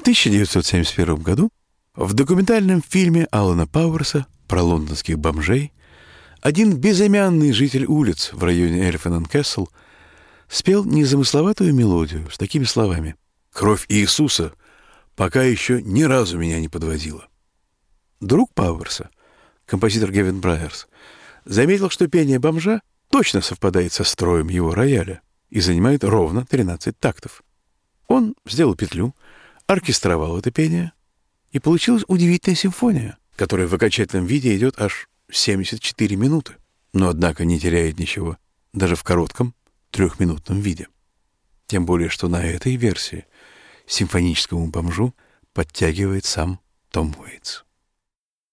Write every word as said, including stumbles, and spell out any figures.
тысяча девятьсот семьдесят первом году в документальном фильме Алана Пауэрса про лондонских бомжей один безымянный житель улиц в районе Эльфен энд Кэссел спел незамысловатую мелодию с такими словами: «Кровь Иисуса пока еще ни разу меня не подводила». Друг Пауэрса, композитор Гевин Брайерс, заметил, что пение бомжа точно совпадает со строем его рояля и занимает ровно тринадцать тактов. Он сделал петлю, оркестровал это пение, и получилась удивительная симфония, которая в окончательном виде идет аж семьдесят четыре минуты, но, однако, не теряет ничего даже в коротком трехминутном виде. Тем более, что на этой версии симфоническому бомжу подтягивает сам Том Уэйтс.